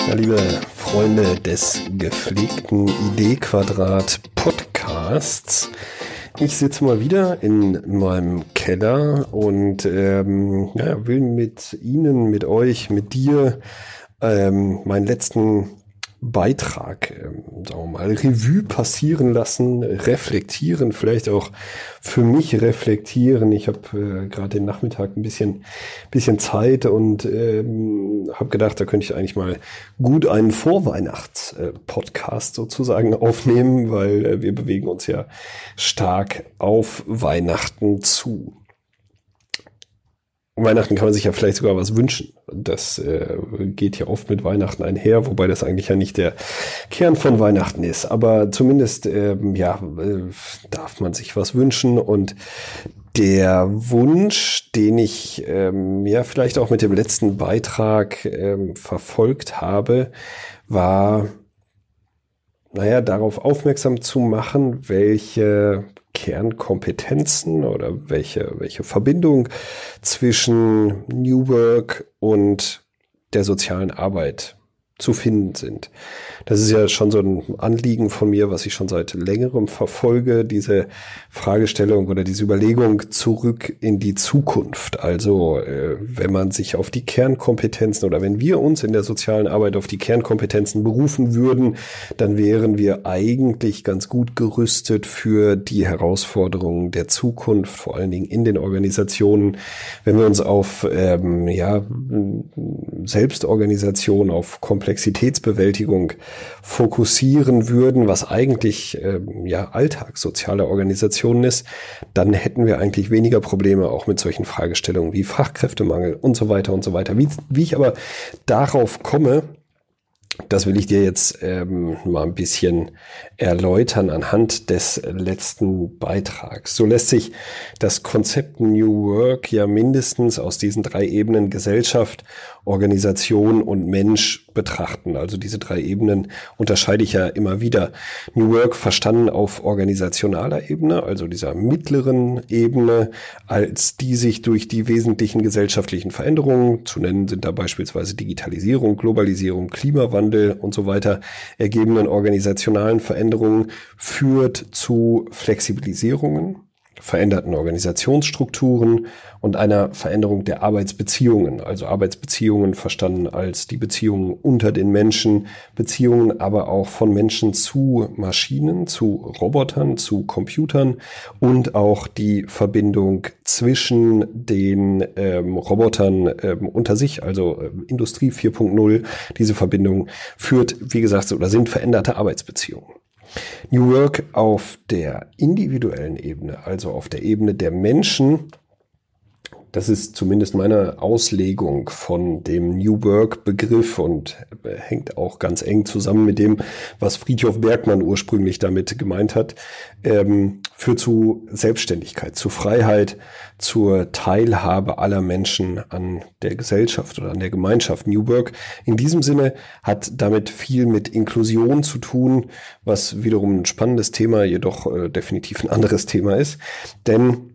Ja, liebe Freunde des gepflegten Idee-Quadrat-Podcasts, ich sitze mal wieder in meinem Keller und will mit Ihnen, mit euch, mit dir meinen letzten Beitrag, sagen wir mal, Revue passieren lassen, reflektieren, vielleicht auch für mich reflektieren. Ich habe gerade den Nachmittag ein bisschen Zeit und habe gedacht, da könnte ich eigentlich mal gut einen Vorweihnachts-Podcast sozusagen aufnehmen, weil wir bewegen uns ja stark auf Weihnachten zu. Weihnachten kann man sich ja vielleicht sogar was wünschen. Das geht ja oft mit Weihnachten einher, wobei das eigentlich ja nicht der Kern von Weihnachten ist. Aber zumindest darf man sich was wünschen. Und der Wunsch, den ich vielleicht auch mit dem letzten Beitrag verfolgt habe, war, darauf aufmerksam zu machen, welche Kernkompetenzen oder welche Verbindung zwischen New Work und der sozialen Arbeit zu finden sind. Das ist ja schon so ein Anliegen von mir, was ich schon seit längerem verfolge, diese Fragestellung oder diese Überlegung zurück in die Zukunft. Also wenn man sich auf die Kernkompetenzen oder wenn wir uns in der sozialen Arbeit auf die Kernkompetenzen berufen würden, dann wären wir eigentlich ganz gut gerüstet für die Herausforderungen der Zukunft, vor allen Dingen in den Organisationen. Wenn wir uns auf Selbstorganisation, auf Komplexitätsbewältigung fokussieren würden, was eigentlich alltagssoziale Organisationen ist, dann hätten wir eigentlich weniger Probleme auch mit solchen Fragestellungen wie Fachkräftemangel und so weiter und so weiter. Wie ich aber darauf komme, das will ich dir jetzt mal ein bisschen erläutern anhand des letzten Beitrags. So lässt sich das Konzept New Work ja mindestens aus diesen 3 Ebenen Gesellschaft, Organisation und Mensch betrachten. Also diese 3 Ebenen unterscheide ich ja immer wieder. New Work verstanden auf organisationaler Ebene, also dieser mittleren Ebene, als die sich durch die wesentlichen gesellschaftlichen Veränderungen, zu nennen sind da beispielsweise Digitalisierung, Globalisierung, Klimawandel und so weiter, ergebenden organisationalen Veränderungen führt zu Flexibilisierungen, veränderten Organisationsstrukturen und einer Veränderung der Arbeitsbeziehungen. Also Arbeitsbeziehungen verstanden als die Beziehungen unter den Menschen, Beziehungen aber auch von Menschen zu Maschinen, zu Robotern, zu Computern und auch die Verbindung zwischen den Robotern unter sich, also Industrie 4.0. Diese Verbindung führt, wie gesagt, oder sind veränderte Arbeitsbeziehungen. New Work auf der individuellen Ebene, also auf der Ebene der Menschen, das ist zumindest meine Auslegung von dem New Work-Begriff und hängt auch ganz eng zusammen mit dem, was Frithjof Bergmann ursprünglich damit gemeint hat, führt zu Selbstständigkeit, zu Freiheit, zur Teilhabe aller Menschen an der Gesellschaft oder an der Gemeinschaft. New Work in diesem Sinne hat damit viel mit Inklusion zu tun, was wiederum ein spannendes Thema, jedoch definitiv ein anderes Thema ist, denn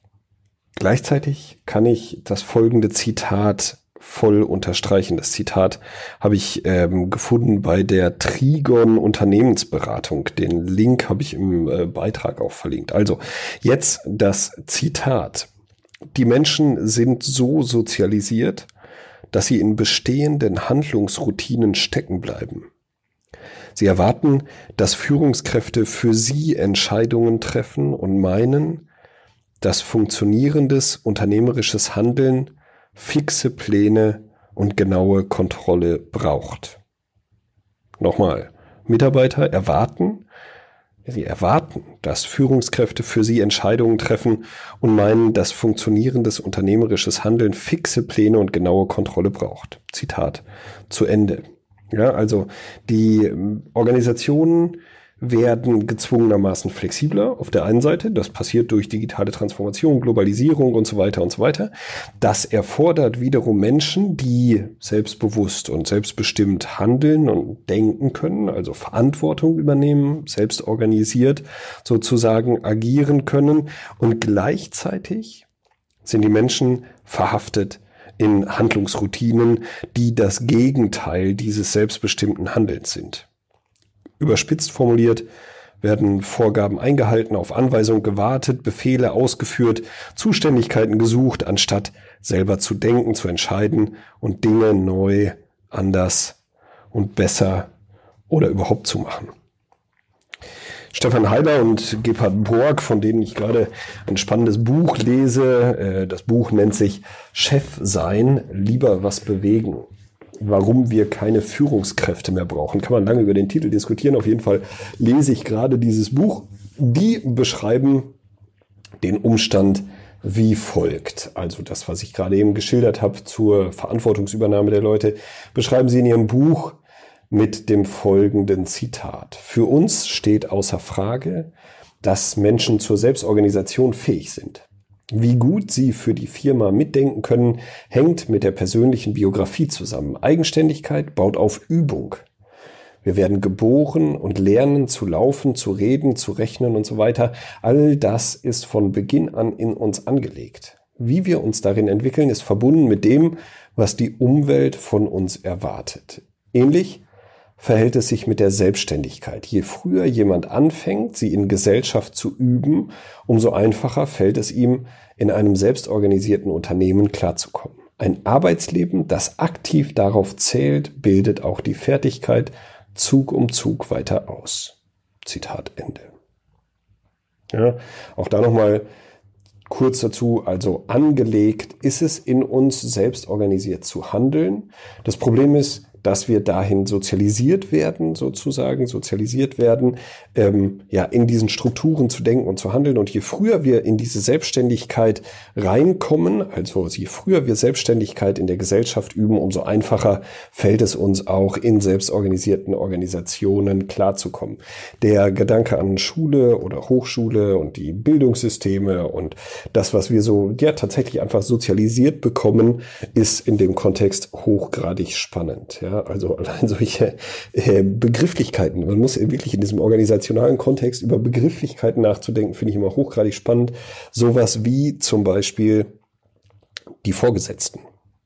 gleichzeitig kann ich das folgende Zitat voll unterstreichen. Das Zitat habe ich gefunden bei der Trigon Unternehmensberatung. Den Link habe ich im Beitrag auch verlinkt. Also jetzt das Zitat. Die Menschen sind so sozialisiert, dass sie in bestehenden Handlungsroutinen stecken bleiben. Sie erwarten, dass Führungskräfte für sie Entscheidungen treffen und meinen, dass funktionierendes unternehmerisches Handeln fixe Pläne und genaue Kontrolle braucht. Nochmal, Mitarbeiter erwarten, dass Führungskräfte für sie Entscheidungen treffen und meinen, dass funktionierendes unternehmerisches Handeln fixe Pläne und genaue Kontrolle braucht. Zitat zu Ende. Ja, also die Organisationen werden gezwungenermaßen flexibler auf der einen Seite. Das passiert durch digitale Transformation, Globalisierung und so weiter und so weiter. Das erfordert wiederum Menschen, die selbstbewusst und selbstbestimmt handeln und denken können, also Verantwortung übernehmen, selbst organisiert sozusagen agieren können. Und gleichzeitig sind die Menschen verhaftet in Handlungsroutinen, die das Gegenteil dieses selbstbestimmten Handelns sind. Überspitzt formuliert werden Vorgaben eingehalten, auf Anweisung gewartet, Befehle ausgeführt, Zuständigkeiten gesucht, anstatt selber zu denken, zu entscheiden und Dinge neu, anders und besser oder überhaupt zu machen. Stefan Halber und Gebhard Borg, von denen ich gerade ein spannendes Buch lese. Das Buch nennt sich Chef sein, lieber was bewegen. Warum wir keine Führungskräfte mehr brauchen. Kann man lange über den Titel diskutieren. Auf jeden Fall lese ich gerade dieses Buch. Die beschreiben den Umstand wie folgt. Also das, was ich gerade eben geschildert habe zur Verantwortungsübernahme der Leute, beschreiben sie in ihrem Buch mit dem folgenden Zitat. Für uns steht außer Frage, dass Menschen zur Selbstorganisation fähig sind. Wie gut sie für die Firma mitdenken können, hängt mit der persönlichen Biografie zusammen. Eigenständigkeit baut auf Übung. Wir werden geboren und lernen zu laufen, zu reden, zu rechnen und so weiter. All das ist von Beginn an in uns angelegt. Wie wir uns darin entwickeln, ist verbunden mit dem, was die Umwelt von uns erwartet. Ähnlich verhält es sich mit der Selbstständigkeit. Je früher jemand anfängt, sie in Gesellschaft zu üben, umso einfacher fällt es ihm, in einem selbstorganisierten Unternehmen klarzukommen. Ein Arbeitsleben, das aktiv darauf zählt, bildet auch die Fertigkeit Zug um Zug weiter aus. Zitat Ende. Ja, auch da nochmal kurz dazu, also angelegt ist es in uns, selbst organisiert zu handeln. Das Problem ist, dass wir dahin sozialisiert werden, in diesen Strukturen zu denken und zu handeln. Und je früher wir in diese Selbstständigkeit reinkommen, also je früher wir Selbstständigkeit in der Gesellschaft üben, umso einfacher fällt es uns auch in selbstorganisierten Organisationen klarzukommen. Der Gedanke an Schule oder Hochschule und die Bildungssysteme und das, was wir tatsächlich einfach sozialisiert bekommen, ist in dem Kontext hochgradig spannend. Ja, also allein solche Begrifflichkeiten. Man muss wirklich in diesem organisationalen Kontext über Begrifflichkeiten nachzudenken, finde ich immer hochgradig spannend. Sowas wie zum Beispiel die Vorgesetzten.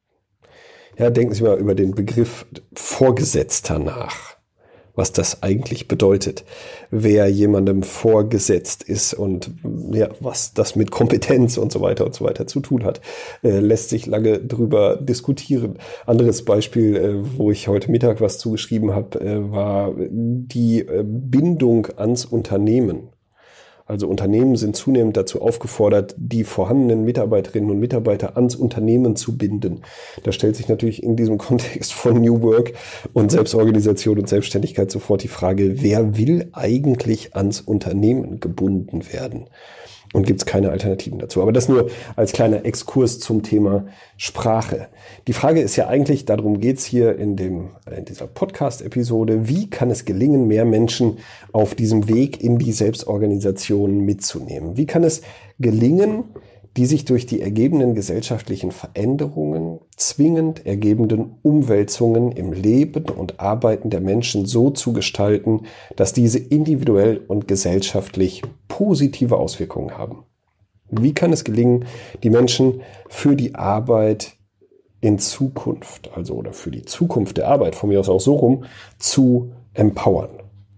Ja, denken Sie mal über den Begriff Vorgesetzter nach, was das eigentlich bedeutet, wer jemandem vorgesetzt ist und ja, was das mit Kompetenz und so weiter zu tun hat, lässt sich lange drüber diskutieren. Anderes Beispiel, wo ich heute Mittag was zugeschrieben habe, war die Bindung ans Unternehmen. Also Unternehmen sind zunehmend dazu aufgefordert, die vorhandenen Mitarbeiterinnen und Mitarbeiter ans Unternehmen zu binden. Da stellt sich natürlich in diesem Kontext von New Work und Selbstorganisation und Selbstständigkeit sofort die Frage, wer will eigentlich ans Unternehmen gebunden werden? Und gibt es keine Alternativen dazu. Aber das nur als kleiner Exkurs zum Thema Sprache. Die Frage ist ja eigentlich, darum geht es hier in dieser Podcast-Episode, wie kann es gelingen, mehr Menschen auf diesem Weg in die Selbstorganisation mitzunehmen? Wie kann es gelingen, die sich durch die ergebenden gesellschaftlichen Veränderungen, zwingend ergebenden Umwälzungen im Leben und Arbeiten der Menschen so zu gestalten, dass diese individuell und gesellschaftlich positive Auswirkungen haben? Wie kann es gelingen, die Menschen für die Arbeit in Zukunft, oder für die Zukunft der Arbeit, von mir aus auch so rum, zu empowern?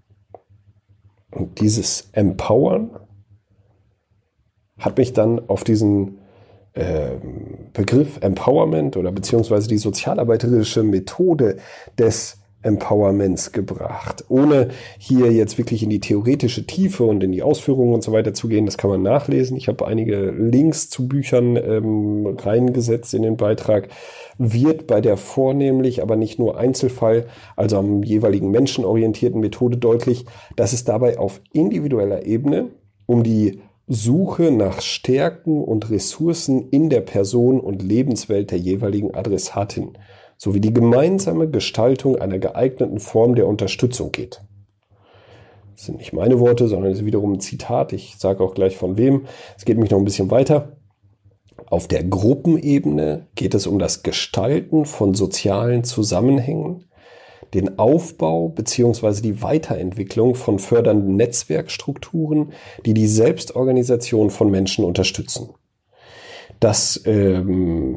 Und dieses Empowern hat mich dann auf diesen Begriff Empowerment oder beziehungsweise die sozialarbeiterische Methode des Empowerments gebracht. Ohne hier jetzt wirklich in die theoretische Tiefe und in die Ausführungen und so weiter zu gehen, das kann man nachlesen. Ich habe einige Links zu Büchern reingesetzt in den Beitrag. Wird bei der vornehmlich, aber nicht nur Einzelfall, also am jeweiligen menschenorientierten Methode deutlich, dass es dabei auf individueller Ebene um die Suche nach Stärken und Ressourcen in der Person und Lebenswelt der jeweiligen Adressatin sowie die gemeinsame Gestaltung einer geeigneten Form der Unterstützung geht. Das sind nicht meine Worte, sondern es ist wiederum ein Zitat. Ich sage auch gleich von wem. Es geht nämlich noch ein bisschen weiter. Auf der Gruppenebene geht es um das Gestalten von sozialen Zusammenhängen, den Aufbau bzw. die Weiterentwicklung von fördernden Netzwerkstrukturen, die die Selbstorganisation von Menschen unterstützen. Das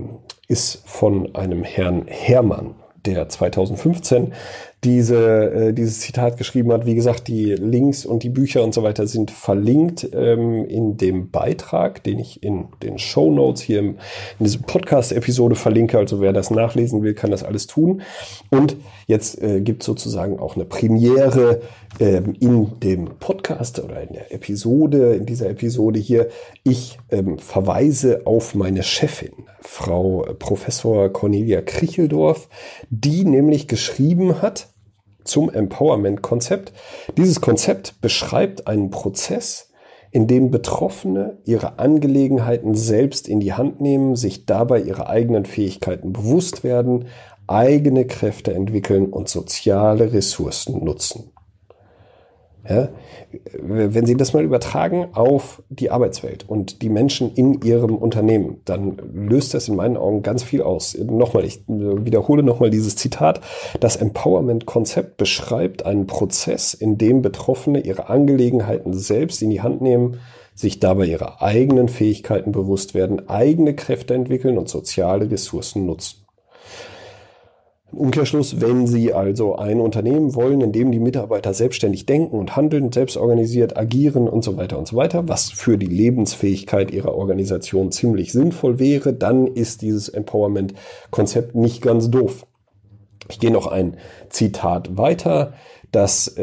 ist von einem Herrn Herrmann, der 2015 dieses Zitat geschrieben hat. Wie gesagt, die Links und die Bücher und so weiter sind verlinkt in dem Beitrag, den ich in den Shownotes hier in dieser Podcast-Episode verlinke. Also wer das nachlesen will, kann das alles tun. Und jetzt gibt es sozusagen auch eine Premiere in dem Podcast oder in dieser Episode hier. Ich verweise auf meine Chefin, Frau Professor Cornelia Kricheldorf, die nämlich geschrieben hat zum Empowerment-Konzept. Dieses Konzept beschreibt einen Prozess, in dem Betroffene ihre Angelegenheiten selbst in die Hand nehmen, sich dabei ihrer eigenen Fähigkeiten bewusst werden, eigene Kräfte entwickeln und soziale Ressourcen nutzen. Ja, wenn Sie das mal übertragen auf die Arbeitswelt und die Menschen in Ihrem Unternehmen, dann löst das in meinen Augen ganz viel aus. Nochmal, ich wiederhole nochmal dieses Zitat. Das Empowerment-Konzept beschreibt einen Prozess, in dem Betroffene ihre Angelegenheiten selbst in die Hand nehmen, sich dabei ihrer eigenen Fähigkeiten bewusst werden, eigene Kräfte entwickeln und soziale Ressourcen nutzen. Im Umkehrschluss, wenn Sie also ein Unternehmen wollen, in dem die Mitarbeiter selbstständig denken und handeln, selbstorganisiert agieren und so weiter, was für die Lebensfähigkeit Ihrer Organisation ziemlich sinnvoll wäre, dann ist dieses Empowerment-Konzept nicht ganz doof. Ich gehe noch ein Zitat weiter. Das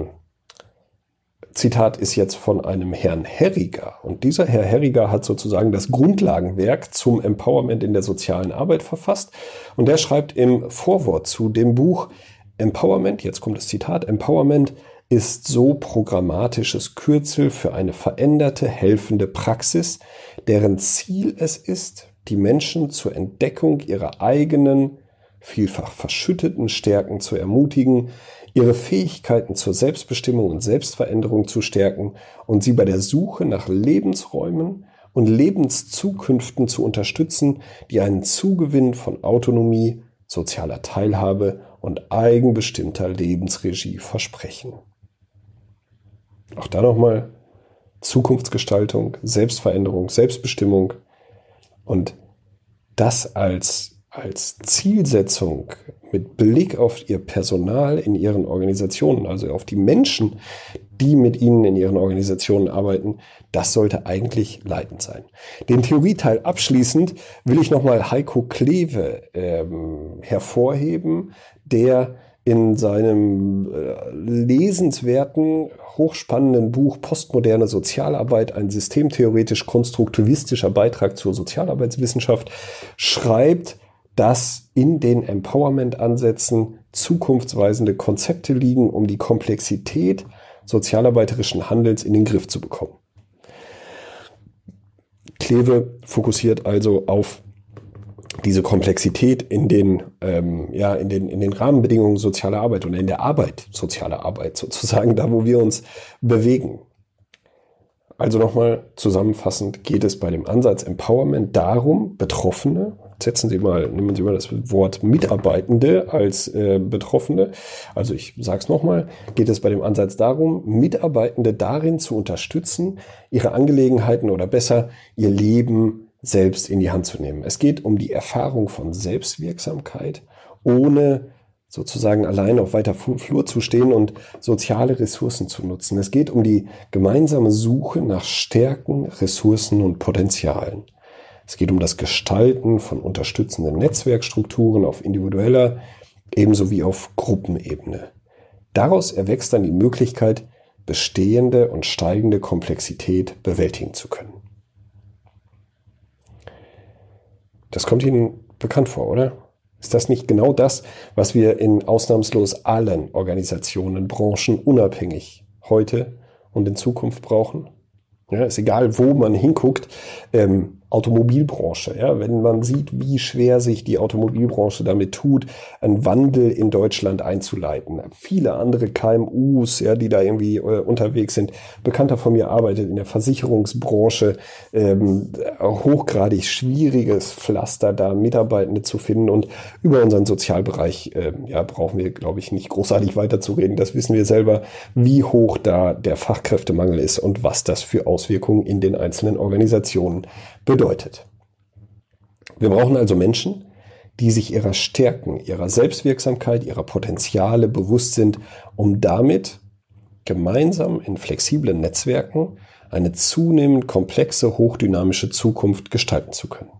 Zitat ist jetzt von einem Herrn Herriger. Und dieser Herr Herriger hat sozusagen das Grundlagenwerk zum Empowerment in der sozialen Arbeit verfasst. Und der schreibt im Vorwort zu dem Buch: Empowerment, jetzt kommt das Zitat, Empowerment ist so programmatisches Kürzel für eine veränderte, helfende Praxis, deren Ziel es ist, die Menschen zur Entdeckung ihrer eigenen, vielfach verschütteten Stärken zu ermutigen, ihre Fähigkeiten zur Selbstbestimmung und Selbstveränderung zu stärken und sie bei der Suche nach Lebensräumen und Lebenszukünften zu unterstützen, die einen Zugewinn von Autonomie, sozialer Teilhabe und eigenbestimmter Lebensregie versprechen. Auch da nochmal Zukunftsgestaltung, Selbstveränderung, Selbstbestimmung und das als Zielsetzung mit Blick auf ihr Personal in ihren Organisationen, also auf die Menschen, die mit ihnen in ihren Organisationen arbeiten, das sollte eigentlich leitend sein. Den Theorieteil abschließend will ich nochmal Heiko Klewe hervorheben, der in seinem lesenswerten, hochspannenden Buch Postmoderne Sozialarbeit, ein systemtheoretisch-konstruktivistischer Beitrag zur Sozialarbeitswissenschaft, schreibt, dass in den Empowerment-Ansätzen zukunftsweisende Konzepte liegen, um die Komplexität sozialarbeiterischen Handelns in den Griff zu bekommen. Klewe fokussiert also auf diese Komplexität in den Rahmenbedingungen sozialer Arbeit oder in der Arbeit sozialer Arbeit sozusagen, da wo wir uns bewegen. Also nochmal zusammenfassend geht es bei dem Ansatz Empowerment darum, Betroffene, nehmen Sie mal das Wort Mitarbeitende als Betroffene. Also ich sage es nochmal, geht es bei dem Ansatz darum, Mitarbeitende darin zu unterstützen, ihre Angelegenheiten oder besser ihr Leben selbst in die Hand zu nehmen. Es geht um die Erfahrung von Selbstwirksamkeit, ohne sozusagen allein auf weiter Flur zu stehen und soziale Ressourcen zu nutzen. Es geht um die gemeinsame Suche nach Stärken, Ressourcen und Potenzialen. Es geht um das Gestalten von unterstützenden Netzwerkstrukturen auf individueller ebenso wie auf Gruppenebene. Daraus erwächst dann die Möglichkeit, bestehende und steigende Komplexität bewältigen zu können. Das kommt Ihnen bekannt vor, oder? Ist das nicht genau das, was wir in ausnahmslos allen Organisationen, Branchen unabhängig heute und in Zukunft brauchen? Ja, ist egal, wo man hinguckt. Automobilbranche, ja, wenn man sieht, wie schwer sich die Automobilbranche damit tut, einen Wandel in Deutschland einzuleiten. Viele andere KMUs, ja, die da irgendwie unterwegs sind. Bekannter von mir arbeitet in der Versicherungsbranche, hochgradig schwieriges Pflaster, da Mitarbeitende zu finden, und über unseren Sozialbereich brauchen wir, glaube ich, nicht großartig weiterzureden. Das wissen wir selber, wie hoch da der Fachkräftemangel ist und was das für Auswirkungen in den einzelnen Organisationen bedeutet. Wir brauchen also Menschen, die sich ihrer Stärken, ihrer Selbstwirksamkeit, ihrer Potenziale bewusst sind, um damit gemeinsam in flexiblen Netzwerken eine zunehmend komplexe, hochdynamische Zukunft gestalten zu können.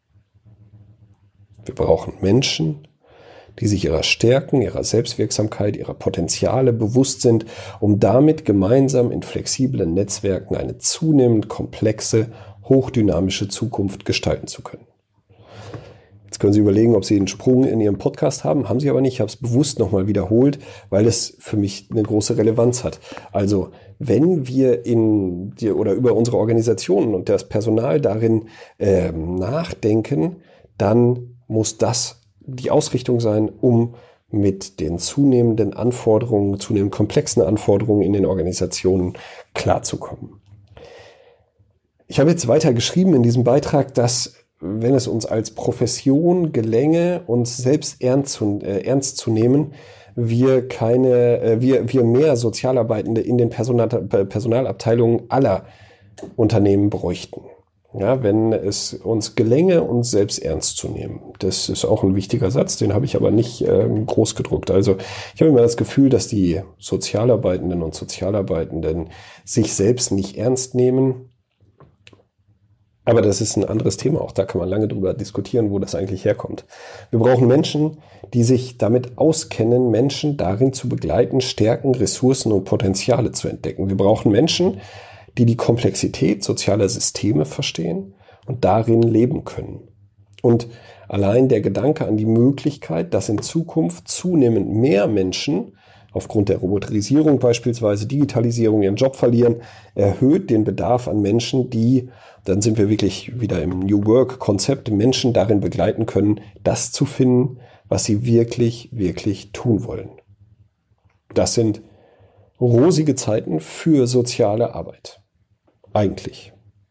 Wir brauchen Menschen, die sich ihrer Stärken, ihrer Selbstwirksamkeit, ihrer Potenziale bewusst sind, um damit gemeinsam in flexiblen Netzwerken eine zunehmend komplexe, hochdynamische Zukunft gestalten zu können. Jetzt können Sie überlegen, ob Sie einen Sprung in Ihrem Podcast haben. Haben Sie aber nicht. Ich habe es bewusst nochmal wiederholt, weil es für mich eine große Relevanz hat. Also wenn wir über unsere Organisationen und das Personal darin nachdenken, dann muss das die Ausrichtung sein, um mit den zunehmend komplexen Anforderungen in den Organisationen klarzukommen. Ich habe jetzt weiter geschrieben in diesem Beitrag, dass, wenn es uns als Profession gelänge, uns selbst ernst zu nehmen, wir mehr Sozialarbeitende in den Personalabteilungen aller Unternehmen bräuchten. Ja, wenn es uns gelänge, uns selbst ernst zu nehmen. Das ist auch ein wichtiger Satz, den habe ich aber nicht groß gedruckt. Also ich habe immer das Gefühl, dass die Sozialarbeitenden und Sozialarbeitenden sich selbst nicht ernst nehmen. Aber das ist ein anderes Thema. Auch da kann man lange drüber diskutieren, wo das eigentlich herkommt. Wir brauchen Menschen, die sich damit auskennen, Menschen darin zu begleiten, Stärken, Ressourcen und Potenziale zu entdecken. Wir brauchen Menschen, die die Komplexität sozialer Systeme verstehen und darin leben können. Und allein der Gedanke an die Möglichkeit, dass in Zukunft zunehmend mehr Menschen aufgrund der Roboterisierung beispielsweise, Digitalisierung ihren Job verlieren, erhöht den Bedarf an Menschen, die, dann sind wir wirklich wieder im New Work-Konzept, Menschen darin begleiten können, das zu finden, was sie wirklich, wirklich tun wollen. Das sind rosige Zeiten für soziale Arbeit. Eigentlich.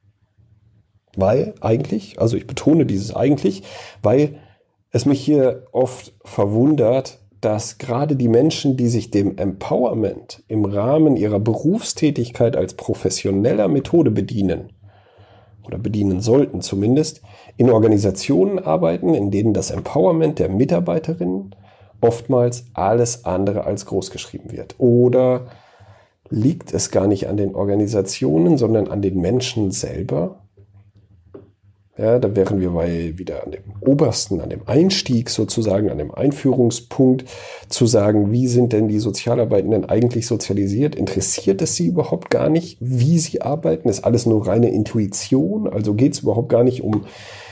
Also ich betone dieses eigentlich, weil es mich hier oft verwundert, dass gerade die Menschen, die sich dem Empowerment im Rahmen ihrer Berufstätigkeit als professioneller Methode bedienen, oder bedienen sollten zumindest, in Organisationen arbeiten, in denen das Empowerment der Mitarbeiterinnen oftmals alles andere als großgeschrieben wird. Oder liegt es gar nicht an den Organisationen, sondern an den Menschen selber? Ja, da wären wir wieder an dem obersten, an dem Einstieg sozusagen, an dem Einführungspunkt, zu sagen, wie sind denn die Sozialarbeitenden eigentlich sozialisiert? Interessiert es sie überhaupt gar nicht, wie sie arbeiten? Ist alles nur reine Intuition? Also geht es überhaupt gar nicht um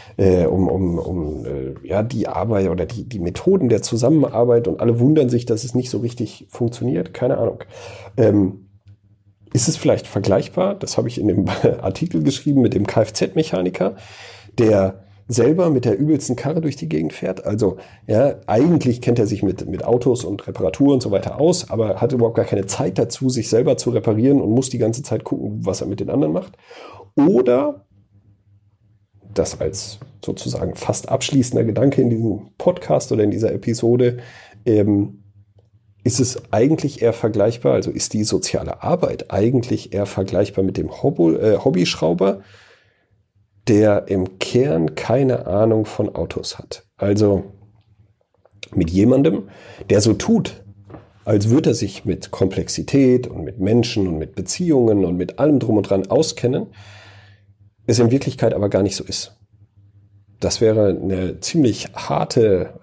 die Arbeit oder die Methoden der Zusammenarbeit, und alle wundern sich, dass es nicht so richtig funktioniert? Keine Ahnung. Ist es vielleicht vergleichbar? Das habe ich in dem Artikel geschrieben mit dem Kfz-Mechaniker, der selber mit der übelsten Karre durch die Gegend fährt. Also ja, eigentlich kennt er sich mit Autos und Reparatur und so weiter aus, aber hat überhaupt gar keine Zeit dazu, sich selber zu reparieren, und muss die ganze Zeit gucken, was er mit den anderen macht. Oder, das als sozusagen fast abschließender Gedanke in diesem Podcast oder in dieser Episode, ist es eigentlich eher vergleichbar, also ist die soziale Arbeit eigentlich eher vergleichbar mit dem Hobbyschrauber, der im Kern keine Ahnung von Autos hat. Also mit jemandem, der so tut, als würde er sich mit Komplexität und mit Menschen und mit Beziehungen und mit allem drum und dran auskennen, es in Wirklichkeit aber gar nicht so ist. Das wäre eine ziemlich harte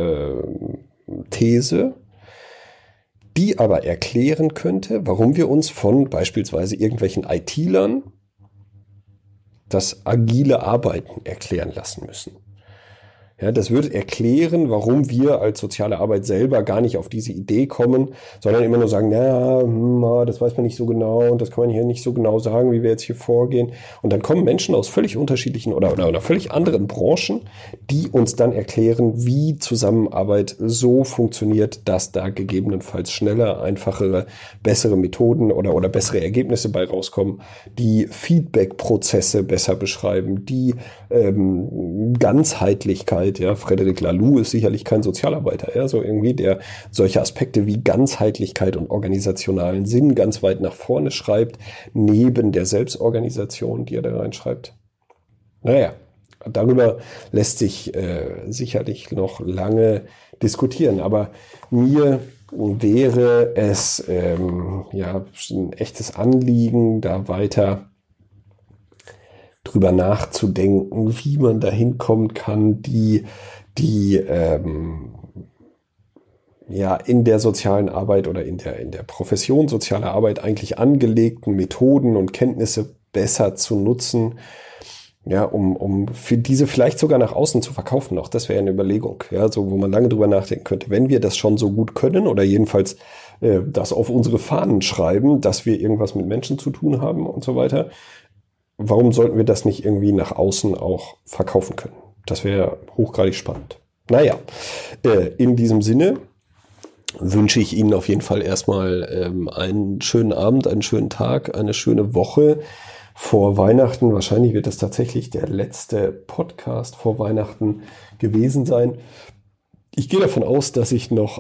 These, die aber erklären könnte, warum wir uns von beispielsweise irgendwelchen IT-Lern das agile Arbeiten erklären lassen müssen. Ja, das würde erklären, warum wir als soziale Arbeit selber gar nicht auf diese Idee kommen, sondern immer nur sagen, das weiß man nicht so genau und das kann man hier nicht so genau sagen, wie wir jetzt hier vorgehen. Und dann kommen Menschen aus völlig unterschiedlichen oder völlig anderen Branchen, die uns dann erklären, wie Zusammenarbeit so funktioniert, dass da gegebenenfalls schneller, einfachere, bessere Methoden oder bessere Ergebnisse bei rauskommen, die Feedback-Prozesse besser beschreiben, die Ganzheitlichkeit. Ja, Frédéric Laloux ist sicherlich kein Sozialarbeiter, ja, so irgendwie, der solche Aspekte wie Ganzheitlichkeit und organisationalen Sinn ganz weit nach vorne schreibt, neben der Selbstorganisation, die er da reinschreibt. Naja, darüber lässt sich sicherlich noch lange diskutieren. Aber mir wäre es ein echtes Anliegen, da weiter drüber nachzudenken, wie man dahin kommen kann, die in der sozialen Arbeit oder in der Profession soziale Arbeit eigentlich angelegten Methoden und Kenntnisse besser zu nutzen, ja, um für diese vielleicht sogar nach außen zu verkaufen. Auch das wäre eine Überlegung, ja, so wo man lange drüber nachdenken könnte. Wenn wir das schon so gut können oder jedenfalls das auf unsere Fahnen schreiben, dass wir irgendwas mit Menschen zu tun haben und so weiter, warum sollten wir das nicht irgendwie nach außen auch verkaufen können? Das wäre hochgradig spannend. Naja, in diesem Sinne wünsche ich Ihnen auf jeden Fall erstmal einen schönen Abend, einen schönen Tag, eine schöne Woche vor Weihnachten. Wahrscheinlich wird das tatsächlich der letzte Podcast vor Weihnachten gewesen sein. Ich gehe davon aus, dass ich noch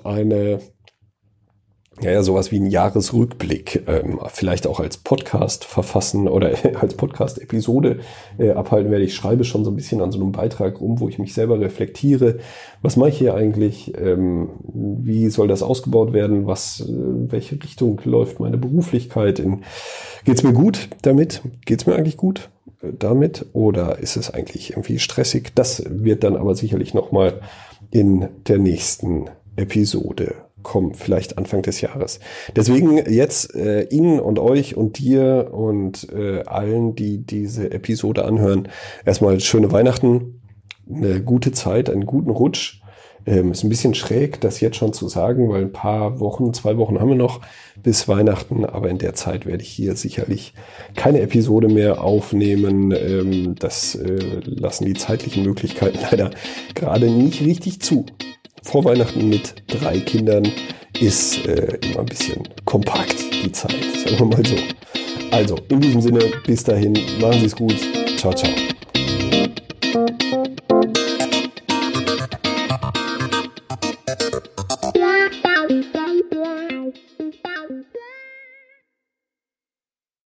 sowas wie einen Jahresrückblick vielleicht auch als Podcast verfassen oder als Podcast-Episode abhalten werde. Ich schreibe schon so ein bisschen an so einem Beitrag rum, wo ich mich selber reflektiere. Was mache ich hier eigentlich? Wie soll das ausgebaut werden? Welche Richtung läuft meine Beruflichkeit? Geht's mir gut damit? Geht's mir eigentlich gut damit? Oder ist es eigentlich irgendwie stressig? Das wird dann aber sicherlich nochmal in der nächsten Episode kommen, vielleicht Anfang des Jahres. Deswegen jetzt Ihnen und euch und dir und allen, die diese Episode anhören, erstmal schöne Weihnachten, eine gute Zeit, einen guten Rutsch. Ist ein bisschen schräg, das jetzt schon zu sagen, weil 2 Wochen haben wir noch bis Weihnachten, aber in der Zeit werde ich hier sicherlich keine Episode mehr aufnehmen. Das lassen die zeitlichen Möglichkeiten leider gerade nicht richtig zu. Vor Weihnachten mit 3 Kindern ist immer ein bisschen kompakt die Zeit, sagen wir mal so. Also, in diesem Sinne, bis dahin, machen Sie es gut. Ciao, ciao.